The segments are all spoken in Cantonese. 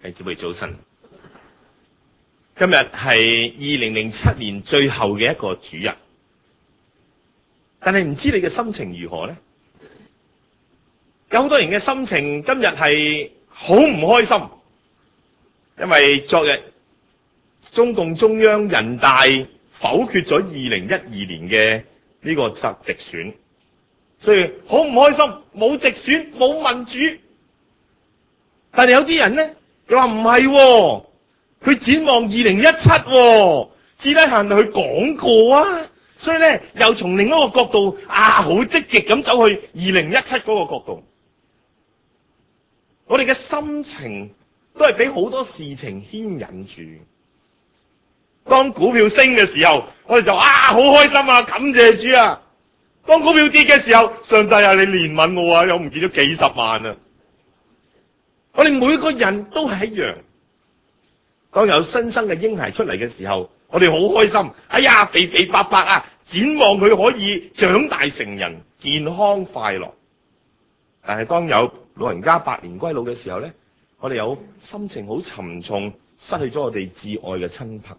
弟兄姊妹早晨，今日係2007年最後嘅一個主日，但係唔知你嘅心情如何呢？有好多人嘅心情今日係好唔開心，因為昨日中共中央人大否決咗2012年嘅呢個直選，所以好唔開心，冇直選，冇民主。但係有啲人呢，又話唔係，佢展望2017，至低限度佢講過啊，所以咧又從另一個角度好積極咁走去2017嗰個角度。我哋嘅心情都係俾好多事情牽引住。當股票升嘅時候，我哋就好開心啊，感謝主啊！當股票跌嘅時候，上帝啊，你憐憫我啊，又唔見咗幾十萬啊！我哋每個人都係一樣。當有新生嘅嬰孩出嚟嘅時候，我哋好開心。哎呀，肥肥白白啊，展望佢可以長大成人，健康快樂。但係當有老人家百年歸老嘅時候咧，我哋有心情好沉重，失去咗我哋至愛嘅親朋。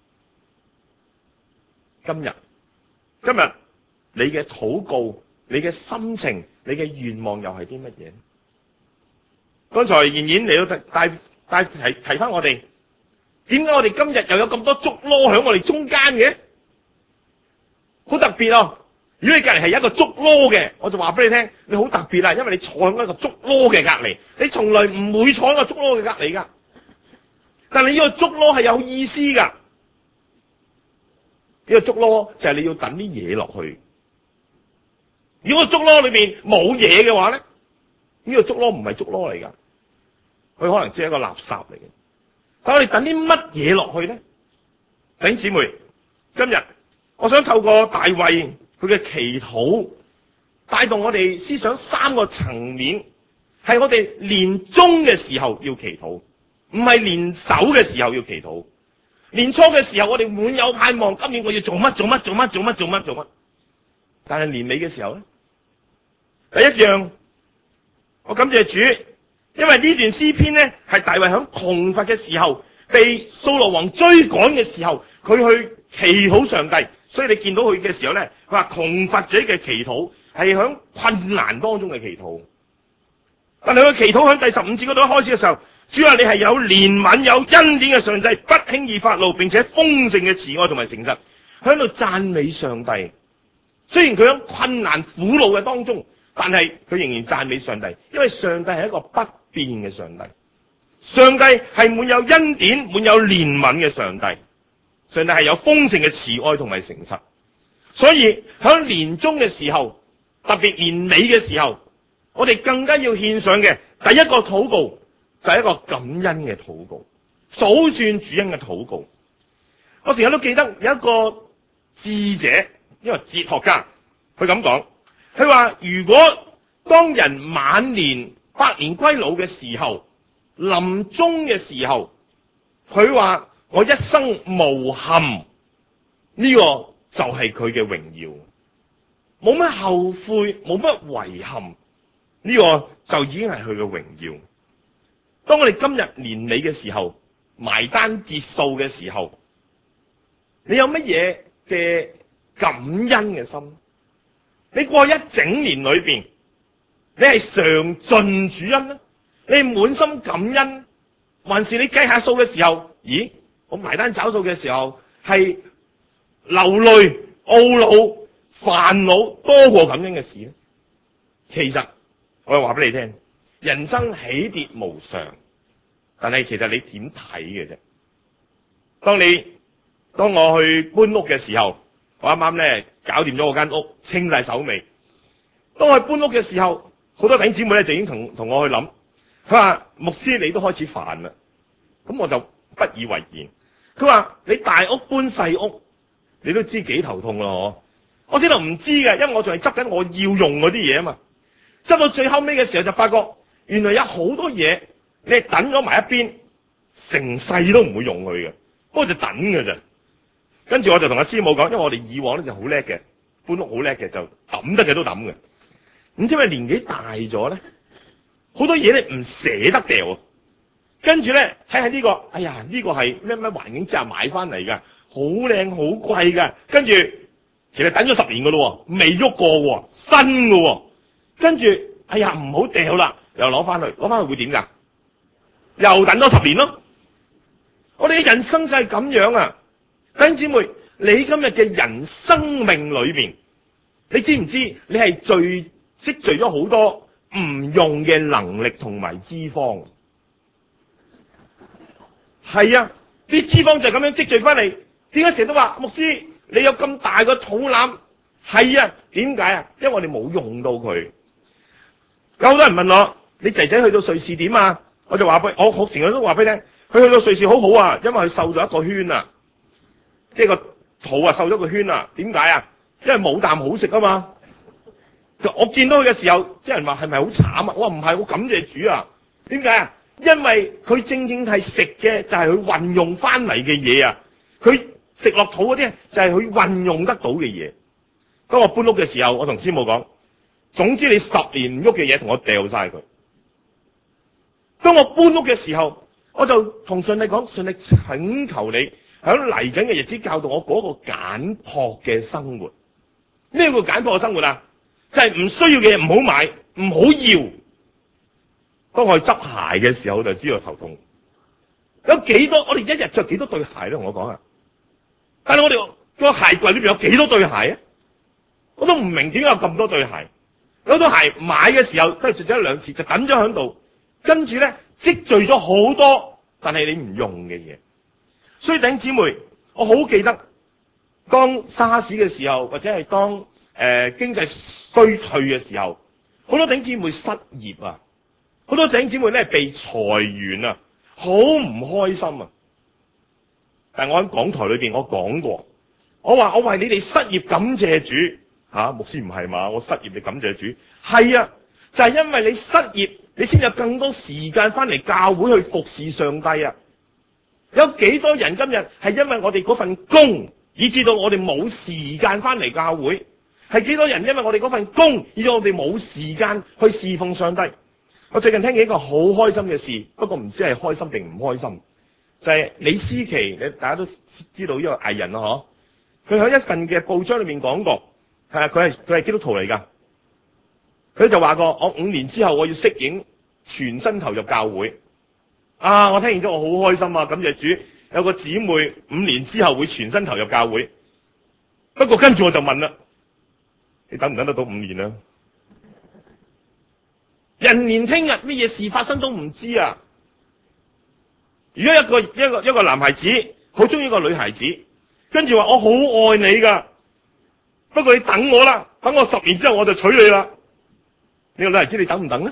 今日你嘅禱告、你嘅心情、你嘅願望又係啲乜嘢？剛才妍妍嚟到提翻我哋，點解我哋今日又有咁多竹籮喺我哋中間嘅？好特別啊！如果你隔籬係一個竹籮嘅，我就話俾你聽，你好特別啦，因為你坐喺一個竹籮嘅隔籬，你從來唔會坐喺一個竹籮嘅隔籬噶。但係呢個竹籮係有意思噶，呢個竹籮就係你要等啲嘢落去。如果個竹籮裏邊冇嘢嘅話咧，呢個竹籮唔係竹籮嚟噶，佢可能只係一個垃圾嚟嘅。但我哋等啲乜嘢落去咧？弟兄姊妹，今日我想透過大衛佢嘅祈禱，帶動我哋思想三個層面，係我哋年終嘅時候要祈禱，唔係年首嘅時候要祈禱。年初嘅時候我哋滿有盼望，今年我要做乜，但係年尾嘅時候咧，第一樣，我感謝主，因為呢段詩篇咧係大衛響窮乏嘅時候，被掃羅王追趕嘅時候，佢去祈禱上帝，所以你見到佢嘅時候咧，佢話窮乏者嘅祈禱係響困難當中嘅祈禱。但係佢祈禱響第15節嗰度一開始嘅時候，主話你係有憐憫有恩典嘅上帝，不輕易發怒，並且豐盛嘅慈愛同埋誠實，喺度讚美上帝。雖然佢響困難苦惱嘅當中，但係佢仍然讚美上帝，因為上帝係一個不變嘅上帝，上帝係滿有恩典、滿有憐憫嘅上帝，上帝係有豐盛嘅慈愛同埋誠實。所以響年終嘅時候，特別年尾嘅時候，我哋更加要獻上嘅第一個禱告就係一個感恩嘅禱告，數算主恩嘅禱告。我成日都記得有一個智者，一個哲學家，佢咁講，佢話如果當人晚年百年歸老嘅時候，臨終嘅時候，佢話我一生無憾，呢個就係佢嘅榮耀，冇乜後悔，冇乜遺憾，呢個就已經係佢嘅榮耀。當我哋今日年尾嘅時候，埋單結數嘅時候，你有乜嘢嘅感恩嘅心？你過一整年裏邊，你係嘗盡主恩呢？你係滿心感恩，還是你計下數嘅時候，咦？我埋單找數嘅時候係流淚、懊惱、煩惱多過感恩嘅事呢？其實我話俾你聽，人生起跌無常，但係其實你點睇嘅啫？當我去搬屋嘅時候，我啱啱咧搞掂咗我間屋，清晒手尾。當我去搬屋嘅時候，好多弟兄姊妹咧就已經同我去諗，佢話牧師你都開始煩啦，咁我就不以為然。佢話你大屋搬細屋，你都知幾頭痛咯，我知道唔知嘅，因為我仲係執緊我要用嗰啲嘢啊嘛。執到最後尾嘅時候就發覺，原來有好多嘢你係等咗埋一邊，成世都唔會用佢嘅，不過就等嘅啫。跟住我就同阿師母講，因為我哋以往咧就好叻嘅，搬屋好叻嘅，就抌得嘅都抌嘅。唔知係咪年紀大咗咧，好多嘢咧唔捨得掉， 跟住咧睇下呢個，哎呀呢個係咩環境之下買翻嚟㗎，好靚好貴㗎。跟住其實等咗10年㗎咯，未喐過喎，新㗎喎。跟住哎呀唔好掉啦，又攞翻去會點㗎？又等多10年咯。我哋嘅人生就係咁樣啊！弟兄姊妹，你今日嘅人生命裏面，你知唔知你係積聚咗好多唔用嘅能力同埋脂肪？係啊，啲脂肪就係咁樣積聚翻嚟。點解成日都話牧師你有咁大個肚腩？係啊，點解啊？因為我哋冇用到佢。有好多人問我：你仔仔去到瑞士點啊？我就話俾我成日都話俾你聽，佢去到瑞士好好啊，因為佢瘦咗一個圈啊，即係個肚啊瘦咗個圈啊。點解啊？因為冇啖好食啊嘛。我見到佢嘅時候，啲人話係咪好慘啊？我話唔係，我感謝主啊。點解啊？因為佢正係食嘅就係佢運用翻嚟嘅嘢啊。佢食落肚嗰啲就係佢運用得到嘅嘢。當我搬屋嘅時候，我同師母講：總之你10年唔喐嘅嘢，同我掉晒佢。當我搬屋嘅時候，我就同上帝講：上帝請求你喺嚟緊嘅日子教導我嗰個簡樸嘅生活。咩叫簡樸嘅生活啊？就係唔需要嘅嘢唔好買，唔好要。當我去執鞋嘅時候，我就知道頭痛。有幾多？我哋一日着幾多對鞋咧？同我講啊！但係我哋個鞋櫃裏邊有幾多對鞋啊？我都唔明點解有咁多對鞋。有對鞋買嘅時候都係着咗1-2次，就等咗喺度。跟住咧積聚咗好多，但係你唔用嘅嘢。所以弟兄姊妹，我好記得當沙士嘅時候，或者係當經濟衰退嘅時候，好多弟兄姊妹失業啊，好多弟兄姊妹咧被裁員啊，好唔開心啊。但係我喺講台裏邊我講過，我話我為你哋失業感謝主。牧師唔係嘛？我失業你感謝主。係啊，就係因為你失業，你先有更多時間翻嚟教會去服侍上帝啊。有幾多人今日係因為我哋嗰份工，以致到我哋冇時間翻嚟教會？係幾多人因為我哋嗰份工，以致我哋冇時間去侍奉上帝？我最近聽見一個好開心嘅事，不過唔知係開心定唔開心，就係李思琪，你大家都知道呢個藝人咯，嗬？佢喺一份嘅報章裏面講過。佢係基督徒嚟噶，佢就話過：我5年之後我要適應全身投入教會。我聽完之後我好開心啊！感謝主，有個姊妹5年之後會全身投入教會。不過跟住我就問啦：你等唔等得到5年啊？人年聽日乜嘢事發生都唔知啊！如果一個男孩子好中意一個女孩子，跟住話我好愛你噶。不過你等我啦，等我10年之後我就娶你啦。呢個女孩子你等唔等咧？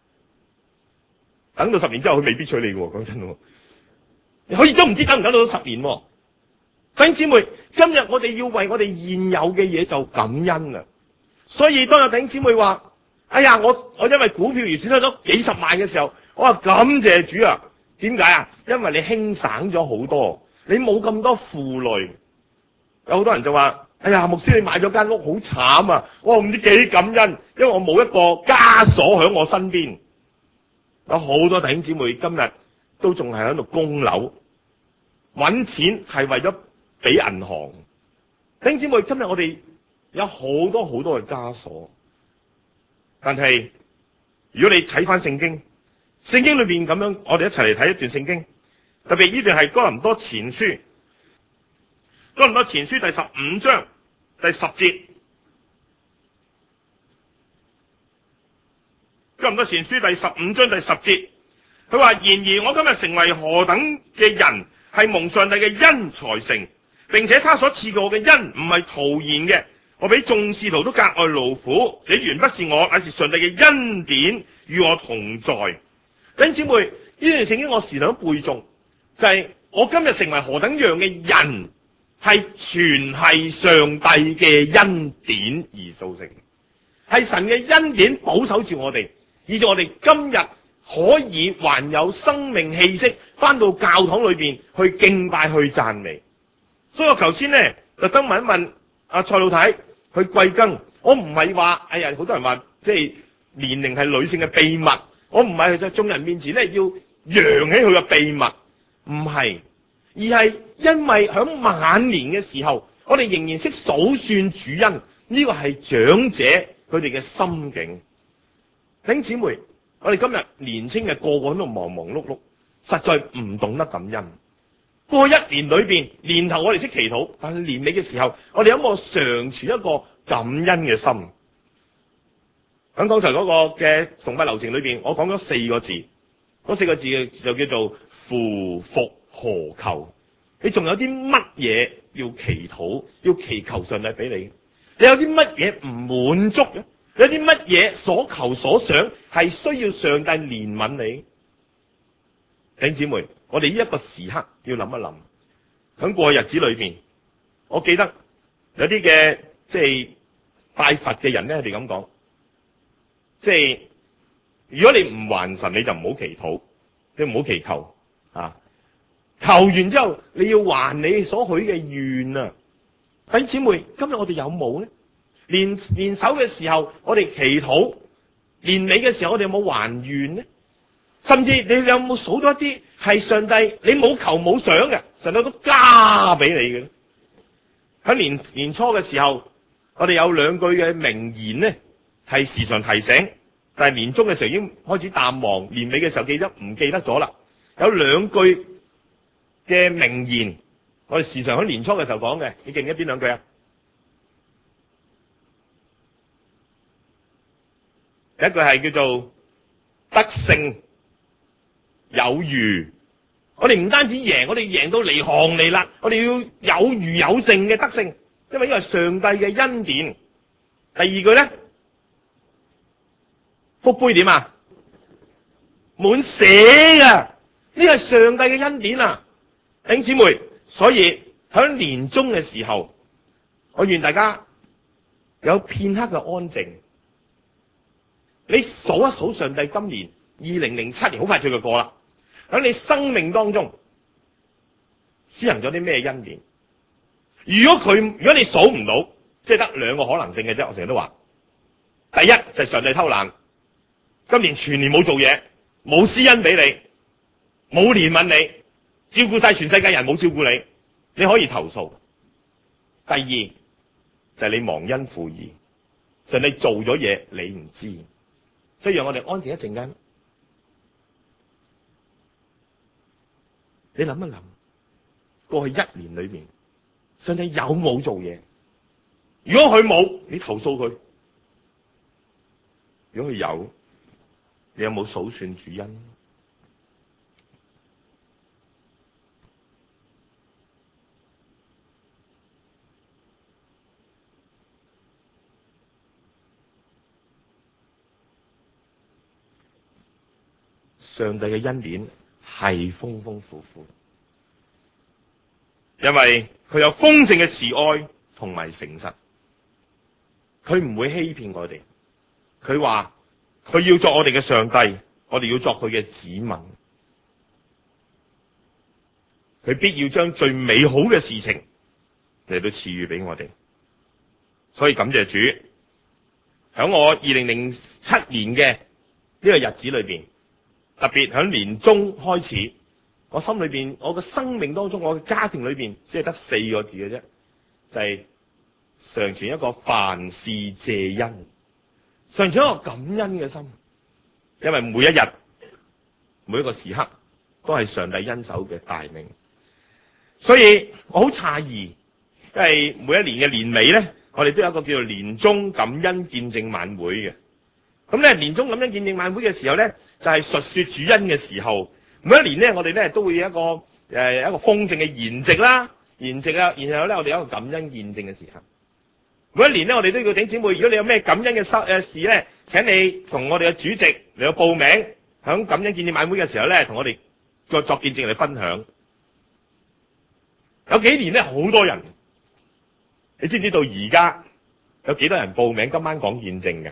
等到10年之後佢未必娶你嘅，講真喎。你可以都唔知等唔等到10年。弟兄姊妹，今日我哋要為我哋現有嘅嘢就感恩啊！所以當有弟兄姊妹話：哎呀，我因為股票而損失咗幾十萬嘅時候，我話感謝主啊！點解啊？因為你輕省咗好多，你冇咁多負累。有好多人就話：哎呀，牧師你買咗間屋好慘啊！我唔知幾感恩，因為我冇一個枷鎖喺我身邊。有好多弟兄姊妹今日都仲係喺度供樓，搵錢係為咗俾銀行。弟兄姊妹，今日我哋有好多好多嘅枷鎖，但係如果你睇翻聖經，聖經裏邊咁樣，我哋一齊嚟睇一段聖經，特別呢段係哥林多前書，哥林多前書第15章第10節。哥林多前書第15章第10節，佢話：然而我今日成為何等嘅人，係蒙上帝嘅恩才成，並且他所賜給我嘅恩唔係徒然嘅，我比眾使徒都格外勞苦，這原不是我，乃是上帝嘅恩典與我同在。弟兄姊妹，呢段聖經我時常背誦，就係我今日成為何等樣嘅人，係全係上帝嘅恩典而造成，係神嘅恩典保守住我哋，以致我哋今日可以還有生命氣息，翻到教堂裏邊去敬拜去讚美。所以我頭先咧特登問一問阿蔡老太去貴庚，我唔係話，好多人話即係年齡係女性嘅秘密，我唔係在眾人面前咧要揚起佢嘅秘密，唔係，而係因為響晚年嘅時候，我哋仍然識數算主恩，呢個係長者佢哋嘅心境。弟兄姊妹，我哋今日年青嘅個個喺度忙忙碌碌，實在唔懂得感恩。過一年裏邊，年頭我哋識祈禱，但係年尾嘅時候，我哋有冇常存一個感恩嘅心？喺剛才嗰個嘅崇拜流程裏邊，我講咗4個字，嗰4個字就叫做夫復何求。你仲有啲乜嘢要祈禱，要祈求上帝俾你？你有啲乜嘢唔滿足嘅？有啲乜嘢所求所想係需要上帝憐憫你？弟兄姊妹，我哋呢一個時刻要諗一諗，喺過去日子裏邊，我記得有啲嘅即係拜佛嘅人咧，佢哋咁講，即係如果你唔還神，你就唔好祈禱，你唔好祈求啊！求完之後，你要還你所許嘅願啊！弟兄姊妹，今日我哋有冇咧？年首嘅時候，我哋祈禱；年尾嘅時候，我哋有冇還願呢？甚至你有冇數到一啲係上帝你冇求冇想嘅，上帝都加俾你嘅？喺年初嘅時候，我哋有2句嘅名言呢，係時常提醒，但係年中嘅時候已經開始淡忘，年尾嘅時候唔記得咗啦。有2句嘅名言，我哋時常喺年初嘅時候講嘅，你記唔記得邊2句啊？第一句係叫做得勝有餘，我哋唔單止贏，我哋贏到離行離辣，我哋要有餘有剩嘅得勝，因為呢個係上帝嘅恩典。第2句咧，福杯點啊？滿瀉噶，呢個係上帝嘅恩典啊！弟兄姊妹，所以喺年終嘅時候，我願大家有片刻嘅安靜。你數一數上帝今年2007年好快就要過啦，喺你生命當中施行咗啲咩恩典？如果你數唔到，即係得2個可能性嘅啫。我成日都話，第一就係上帝偷懶，今年全年冇做嘢，冇施恩俾你，冇憐憫你，照顧晒全世界人冇照顧你，你可以投訴。第二就係你忘恩負義，上帝做咗嘢你唔知。所以讓我哋安靜一陣間，你諗一諗，過去1年裏邊，上帝有冇做嘢？如果佢冇，你投訴佢；如果佢有，你有冇數算主恩？上帝嘅恩典係豐豐富富，因為佢有豐盛嘅慈愛同埋誠實，佢唔會欺騙我哋。佢話佢要作我哋嘅上帝，我哋要作佢嘅子民，佢必要將最美好嘅事情嚟到賜予俾我哋。所以感謝主，喺我2007年嘅呢個日子裏邊，特別喺年中開始，我心裏邊，我嘅生命當中，我嘅家庭裏邊，只係得4個字嘅啫，就係常存一個凡事謝恩，常存一個感恩嘅心，因為每一日、每一個時刻都係上帝恩手嘅帶領，所以我好詫異，因為每一年嘅年尾咧，我哋都有一個叫做年終感恩見證晚會嘅。咁咧，年終感恩見證晚會嘅時候咧，就係述說主恩嘅時候。每一年咧，我哋咧都會有一個豐盛嘅筵席啦，然後咧我哋有一個感恩見證嘅時刻。每一年咧，我哋都要頂姊妹，如果你有咩感恩嘅事咧，請你同我哋嘅主席嚟到報名，響感恩見證晚會嘅時候咧，同我哋再作見證嚟分享。有幾年咧，好多人，你知唔知道而家有幾多人報名今晚講見證嘅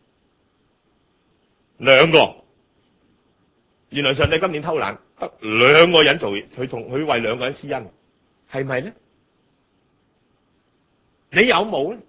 ？2個。原來上帝今年偷懶，得2個人做，佢為2個人施恩，係咪咧？你有冇咧？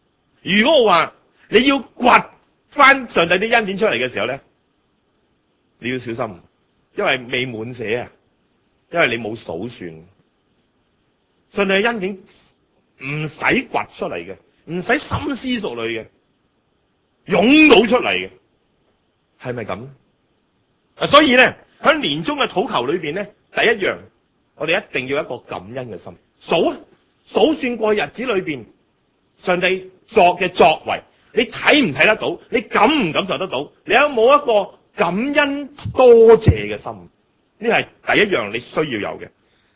如果我話你要掘翻上帝啲恩典出嚟嘅時候咧， 你要小心，因為未滿瀉啊，因為你冇數算。上帝嘅恩典唔使掘出嚟嘅，唔使深思熟慮嘅，湧到出嚟嘅，係咪咁？所以咧喺年中嘅禱求裏邊咧，第一樣我哋一定要有一個感恩嘅心，數算過日子裏邊上帝作嘅作為，你睇唔睇得到？你感唔感受得到？你有冇一個感恩多謝嘅心？呢係第一樣你需要有嘅。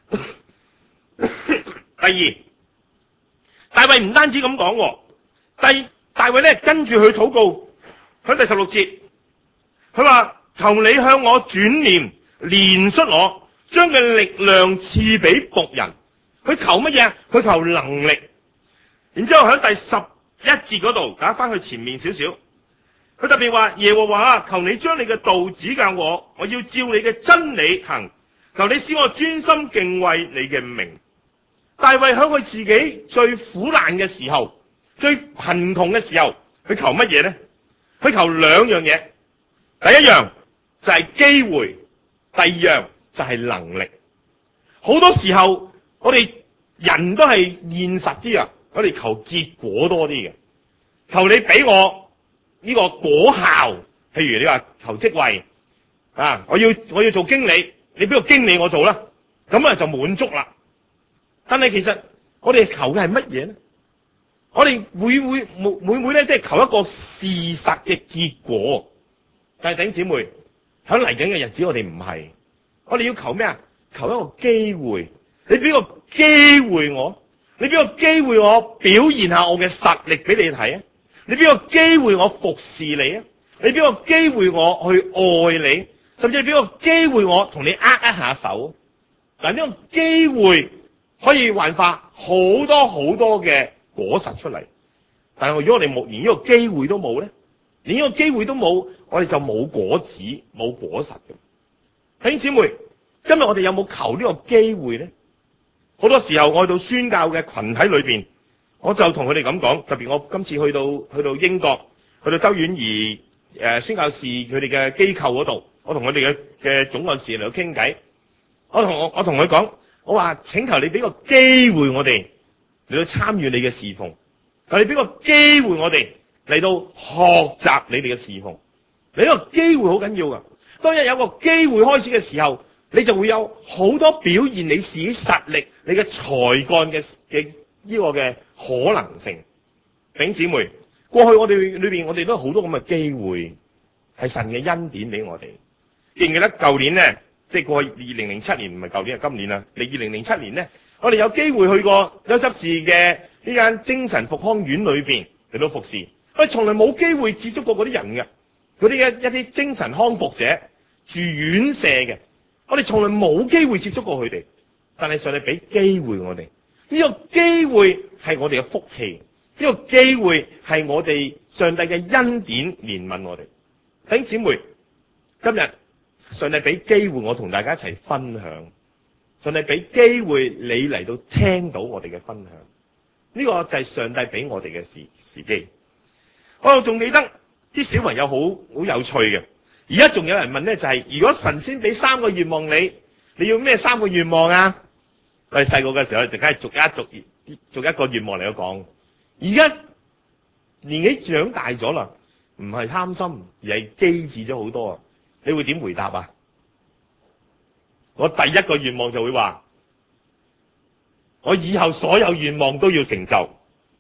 第二，大衛唔單止咁講，大衛咧跟住去禱告，喺第16節，佢話求你向我轉念，憐恤我，將嘅力量賜俾僕人。佢求乜嘢？佢求能力。然之後喺第11節嗰度，打翻去前面少少，佢特別話耶和華啊，求你將你嘅道指教我，我要照你嘅真理行，求你使我專心敬畏你嘅名。大衛喺佢自己最苦難嘅時候，最貧窮嘅時候，佢求乜嘢呢？佢求兩樣嘢，第一樣就係機會，第二樣就係能力。好多時候我哋人都係現實啲啊，我哋求結果多啲嘅，求你俾我呢個果效，譬如你話求職位啊，我要做經理，你俾個經理我做啦，咁啊就滿足啦。但係其實我哋求嘅係乜嘢呢？我哋每咧，即係求一個事實嘅結果。但係弟兄姊妹，喺嚟緊嘅日子，我哋唔係，我哋要求咩啊？求一個機會，你俾個機會我，你俾個機會我表現下我嘅實力俾你睇啊！你俾個機會我服侍你啊！你俾個機會我去愛你，甚至係俾個機會我同你握一下手。嗱，呢個機會可以幻化好多好多嘅果實出嚟，但係如果我哋連呢個機會都冇咧，連呢個機會都冇，我哋就冇果子冇果實嘅。弟兄姊妹，今日我哋有冇求呢個機會咧？好多時候我去到宣教嘅群體裏邊，我就同佢哋咁講，特別我今次去到英國，去到周婉儀宣教士佢哋嘅機構嗰度，我同佢哋嘅總幹事嚟到傾偈，我同佢講，我話請求你俾個機會我哋嚟到參與你嘅侍奉，求你俾個機會我哋嚟到學習你哋嘅侍奉。你呢個機會好緊要噶，當日有個機會開始嘅時候，你就會有好多表現你自己實力、你嘅才幹嘅呢個嘅可能性。弟兄姊妹，過去我哋裏邊，我哋都有好多咁嘅機會，係神嘅恩典俾我哋。記唔記得舊年咧？即係過去2007年，唔係舊年，係今年啦。你2007年咧，我哋有機會去過優質市嘅呢間精神復康院裏邊嚟到服侍。我哋從來冇機會接觸過嗰啲人嘅，嗰啲一啲精神康復者住院舍嘅，我哋從來冇機會接觸過佢哋。但係上帝俾機會我哋，呢個機會係我哋嘅福氣，呢個機會係我哋上帝嘅恩典憐憫我哋。弟兄姊妹，今日上帝俾機會我同大家一齊分享，上帝俾機會你嚟到聽到我哋嘅分享，呢個就係上帝俾我哋嘅時機。我仲記得啲小朋友好有趣嘅，而家仲有人問咧，就係如果神仙俾3個願望你要咩3個願望啊？我哋細個嘅時候就梗係逐一個願望嚟到講。而家年紀長大咗啦，唔係貪心，而係機智咗好多啊！你會點回答啊？我第一個願望就會話，我以後所有願望都要成就。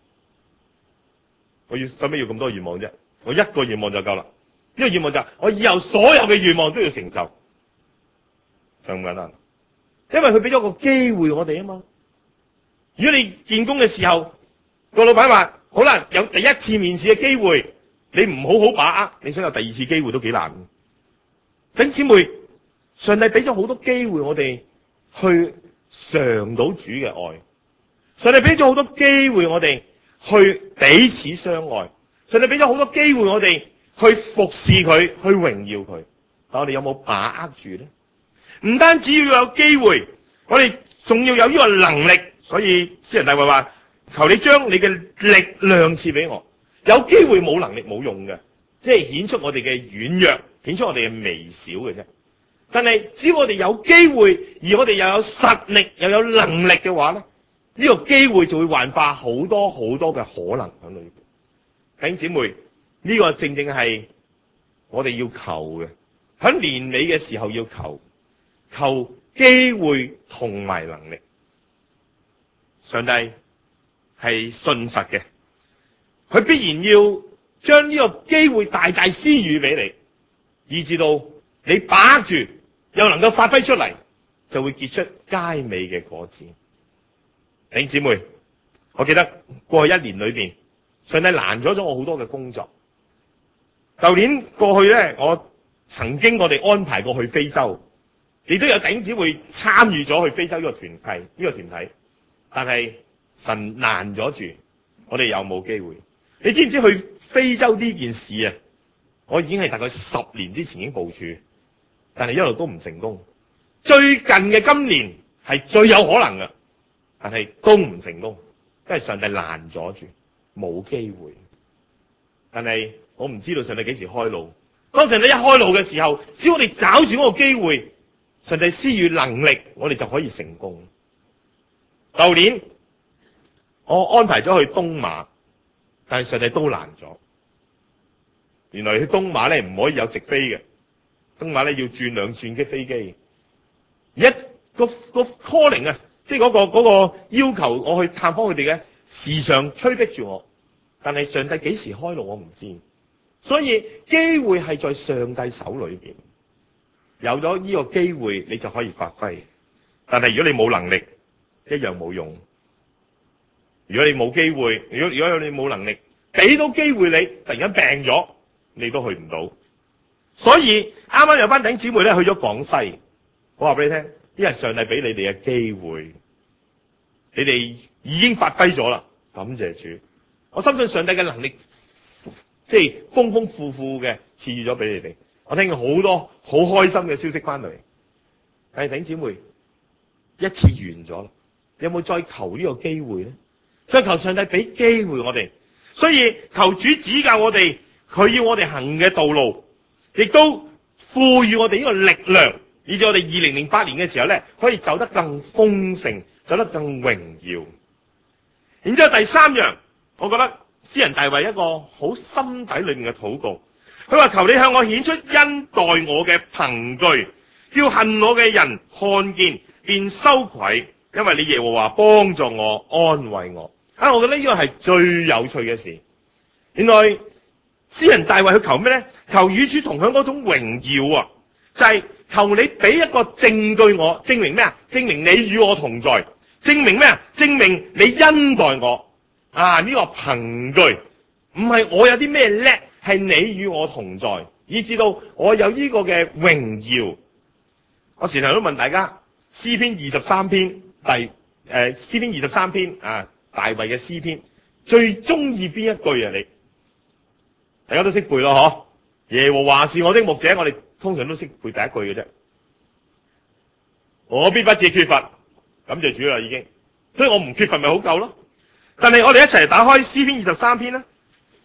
我要使咩要咁多願望啫？我一個願望就夠啦。呢個願望就係我以後所有嘅願望都要成就，就咁簡單。因為佢俾咗個機會我哋啊嘛。如果你見工嘅時候，個老闆話好啦，有第一次面試嘅機會，你唔好好把握，你想有第二次機會都幾難。弟兄姊妹，上帝俾咗好多機會我哋去嘗到主嘅愛，上帝俾咗好多機會我哋去彼此相愛，上帝俾咗好多機會我哋去服侍佢，去榮耀佢。但我哋有冇把握住咧？唔單止要有機會，我哋仲要有呢個能力。所以詩人大衛話：求你將你嘅力量賜俾我。有機會冇能力冇用嘅，即係顯出我哋嘅軟弱， 顯出我哋嘅微小嘅啫。但係只要我哋有機會，而我哋又有實力又有能力嘅話咧，呢個機會就會幻化好多好多嘅可能喺裏邊。弟兄姊妹，呢個正正係我哋要求嘅，喺年尾嘅時候要求機會同埋能力。上帝係信實嘅，佢必然要將呢個機會大大施予俾你，以至到你把握住，又能夠發揮出嚟，就會結出佳美嘅果子。弟兄姊妹，我記得過去一年裏邊，上帝攔咗我好多嘅工作。舊年過去咧，我哋安排過去非洲，亦都有弟兄姊妹參與咗去非洲呢個團體，但係神攔咗住，我哋又冇機會。你知唔知去非洲呢件事啊？我已經係大概10年之前已經部署，但係一路都唔成功。最近嘅今年係最有可能嘅，但係都唔成功，因為上帝攔咗住，冇機會。但係我唔知道上帝幾時開路。當上帝一開路嘅時候，只要我哋找住嗰個機會，上帝施予能力，我哋就可以成功。舊年我安排咗去東馬，但係上帝都攔咗。原來去東馬咧唔可以有直飛嘅，東馬咧要轉2轉機飛機。個 calling 啊，即係嗰個要求我去探訪佢哋嘅，時常催逼住我。但係上帝幾時開路我唔知，所以機會係在上帝手裏邊。有咗呢個機會，你就可以發揮。但係如果你冇能力，一樣冇用。如果你冇機會，如果你冇能力，俾到機會你，突然間病咗，你都去唔到。所以啱啱有班弟兄姊妹咧去咗廣西，我話俾你聽，呢係上帝俾你哋嘅機會，你哋已經發揮咗啦，感謝主。我相信上帝嘅能力，即係豐豐富富嘅賜予咗俾你哋。我聽過好多好開心嘅消息翻嚟。但係弟兄姊妹，一次完咗啦，有冇再求呢個機會咧？再求上帝俾機會我哋。所以求主指教我哋，佢要我哋行嘅道路，亦都賦予我哋呢個力量，以至我哋2008年嘅時候咧，可以走得更豐盛，走得更榮耀。然之後第3樣，我覺得詩人大衛一個好心底裏面嘅禱告，佢話求你向我顯出恩待我嘅憑據，叫恨我嘅人看見便羞愧，因為你耶和華幫助我，安慰我。我覺得呢個係最有趣嘅事。原來詩人大衛佢求咩咧？求與主同享嗰種榮耀啊！就係求你俾一個證據我，證明咩啊？證明你與我同在，證明咩啊？證明你恩待我啊！呢個憑據唔係我有啲咩叻，係你與我同在，以至到我有呢個嘅榮耀。我時常都問大家，詩篇23篇詩篇23篇啊，大衛嘅詩篇最中意邊一句啊？你大家都識背咯，嗬？耶和華是我的牧者，我哋通常都識背第一句嘅啫。我必不致缺乏，感謝主啦，已經。所以我唔缺乏咪好夠咯。但係我哋一齊打開詩篇23篇啦。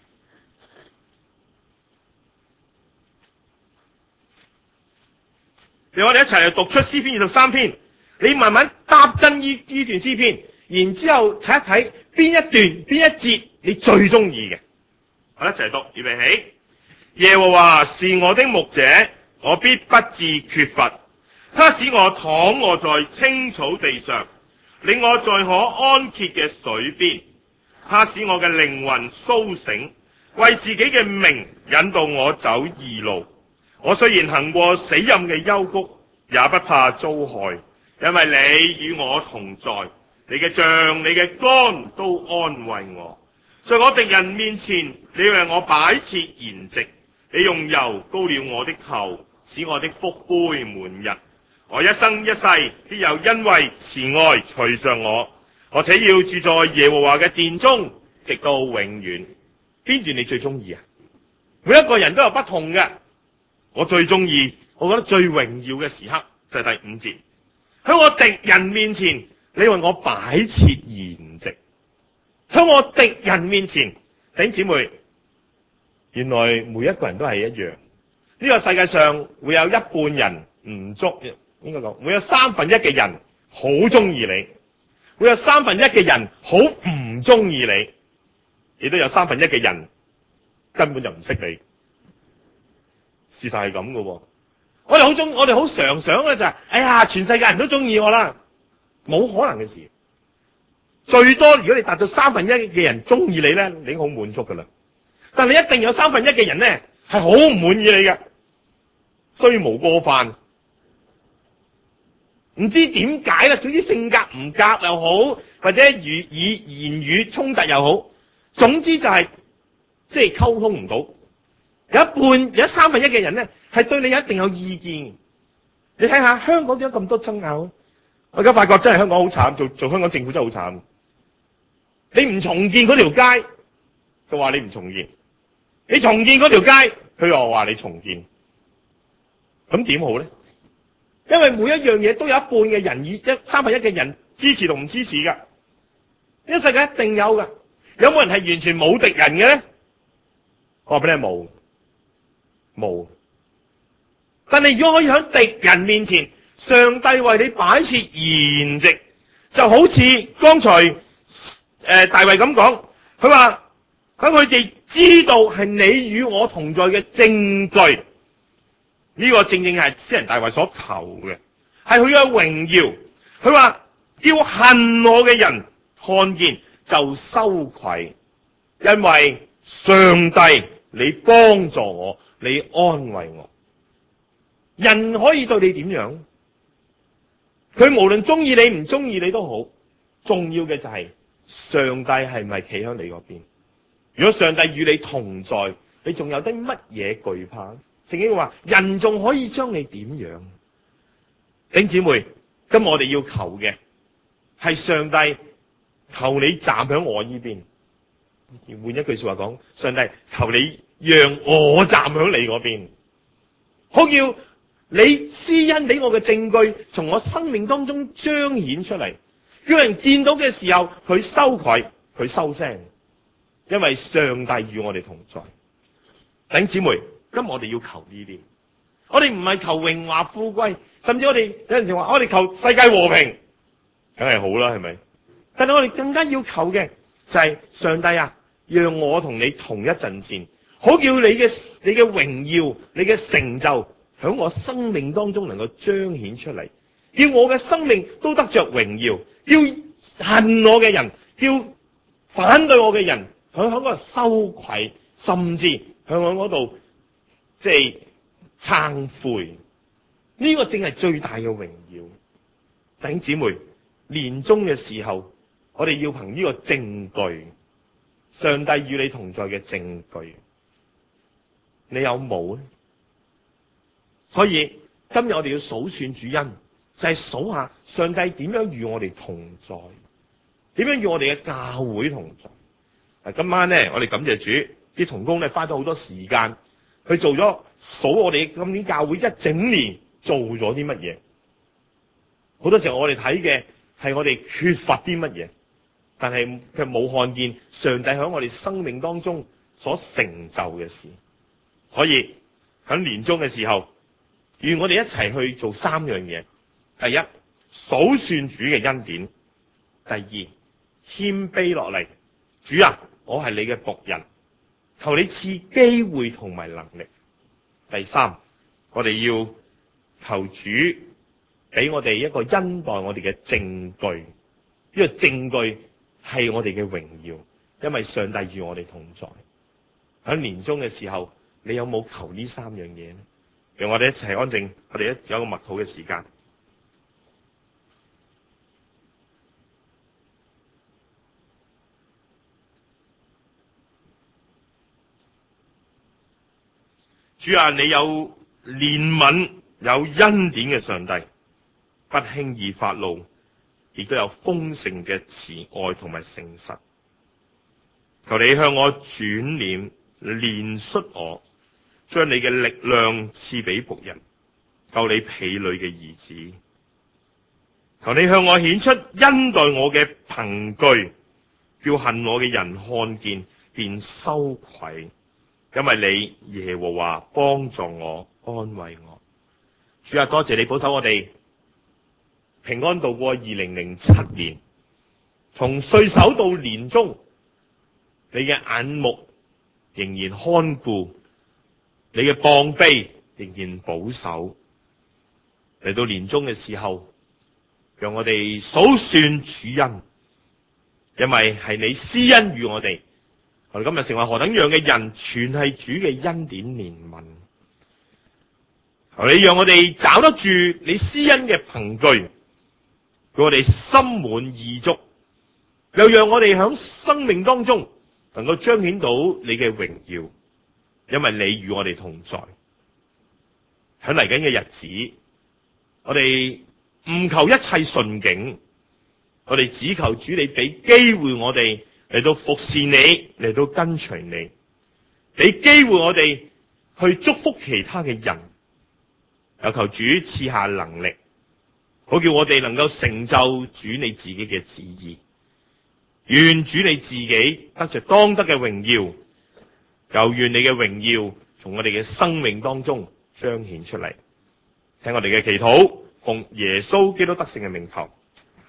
讓我哋一齊嚟讀出詩篇23篇。你慢慢搭真呢段詩篇，然之後睇一睇邊一段邊一節你最中意嘅。我一齊讀，預備起。耶和華是我的牧者，我必不致缺乏。他使我躺臥在青草地上，令我在可安歇嘅水邊。他使我嘅靈魂蘇醒，為自己嘅名引導我走義路。我雖然行過死蔭嘅幽谷，也不怕遭害，因為你與我同在。你嘅杖、你嘅竿都安慰我。在我敵人面前，你為我擺設筵席。你用油膏了我的頭，使我的福杯滿溢。我一生一世必有恩惠慈愛隨上我。我且要住在耶和華嘅殿中，直到永遠。邊段你最中意啊？每一個人都有不同嘅。我最中意，我覺得最榮耀嘅時刻就係第5節。喺我敵人面前，你為我擺設筵席。喺我敵人面前，弟兄姊妹，原來每一個人都係一樣。 呢個世界上會有一半人唔足，應該講會有1/3嘅人好中意你，會有1/3嘅人好唔中意你，亦都有1/3嘅人根本就唔識你。事實係咁嘅喎。我哋好常想嘅就係，哎呀，全世界人都中意我啦，冇可能嘅事。最多如果你達到1/3嘅人中意你咧，你已經好滿足噶啦。但係你一定有1/3嘅人咧係好唔滿意你嘅，雖無過犯，唔知點解啦，總之性格唔夾又好，或者言語衝突又好，總之就係即係溝通唔到。有1/3嘅人咧係對你一定有意見。你睇下香港點解咁多爭拗？我而家發覺真係香港好慘，做香港政府真係好慘。你唔重建嗰條街，就話你唔重建；你重建嗰條街，佢又話你重建。咁點好咧？因為每一樣嘢都有一半嘅人1/3嘅人支持同唔支持噶。呢個世界一定有噶。有冇人係完全冇敵人嘅咧？我話俾你冇。但係如果可以喺敵人面前，上帝為你擺設筵席，就好似剛才大衛咁講，佢話等佢哋知道係你與我同在嘅證據。呢個正正係詩人大衛所求嘅，係佢嘅榮耀。佢話叫恨我嘅人看見就羞愧，因為上帝你幫助我，你安慰我。人可以對你點樣？佢無論中意你唔中意你都好，重要嘅就係上帝係咪企喺你嗰邊？如果上帝與你同在，你仲有啲乜嘢懼怕？聖經話人仲可以將你點樣？弟兄姊妹，今日我哋要求嘅係上帝求你站喺我呢邊。換一句說話講，上帝求你讓我站喺你嗰邊，好叫你施恩俾我嘅證據從我生命當中彰顯出嚟，叫人見到嘅時候佢羞愧，佢收聲，因為上帝與我哋同在。弟兄姊妹，今日我哋要求呢啲，我哋唔係求榮華富貴，甚至我哋有陣時話我哋求世界和平，梗係好啦，係咪？但係我哋更加要求嘅就係上帝啊，讓我同你同一陣線，好叫你嘅榮耀、你嘅成就喺我生命當中能夠彰顯出嚟，叫我嘅生命都得着榮耀，叫恨我嘅人，叫反對我嘅人喺嗰度羞愧，甚至向我嗰度即係懺悔。呢個正係最大嘅榮耀。弟兄姊妹，年終嘅時候，我哋要憑呢個證據，上帝與你同在嘅證據，你有冇咧？所以今日我哋要數算主恩，就係數下上帝點樣與我哋同在，點樣與我哋嘅教會同在。今晚咧，我哋感謝主，啲同工咧花咗好多時間去做咗數我哋今年教會一整年做咗啲乜嘢。好多時候我哋睇嘅係我哋缺乏啲乜嘢，但係佢冇看見上帝喺我哋生命當中所成就嘅事。所以喺年終嘅時候，願我哋一齊去做3樣嘢。第一，數算主嘅恩典；第二，謙卑落嚟，主啊，我係你嘅僕人，求你賜機會同埋能力；第三，我哋要求主俾我哋一個恩待我哋嘅證據。呢個證據係我哋嘅榮耀，因為上帝與我哋同在。喺年終嘅時候，你有冇求呢3樣嘢呢？讓我哋一齊安靜，我哋有一個默禱嘅時間。主啊，你有憐憫、有恩典嘅上帝，不輕易發怒，亦都有豐盛嘅慈愛同埋誠實。求你向我轉臉，憐恤我，將你嘅力量賜俾僕人，救你婢女嘅兒子。求你向我顯出恩待我嘅憑據，叫恨我嘅人看見便羞愧， 因為你耶和華幫助我，安慰我。主啊，多謝你保守我哋平安度過2007年，從歲首到年終，你嘅眼目仍然看顧，你嘅膀臂仍然保守。嚟到年終嘅時候，讓我哋數算主恩，因為係你施恩與我哋。我哋今日成為何等樣嘅人，全係主嘅恩典憐憫。求你讓我哋找得住你施恩嘅憑據，叫我哋心滿意足，又讓我哋喺生命當中能夠彰顯到你嘅榮耀，因為你與我哋同在。喺嚟緊嘅日子，我哋唔求一切順境，我哋只求主你俾機會我哋嚟到服侍你，嚟到跟隨你，俾機會我哋去祝福其他嘅人，又求主賜下能力，好叫我哋能夠成就主你自己嘅旨意。願主你自己得着當得嘅榮耀，又願你嘅榮耀從我哋嘅生命當中彰顯出嚟。聽我哋嘅祈禱，奉耶穌基督得勝嘅名求。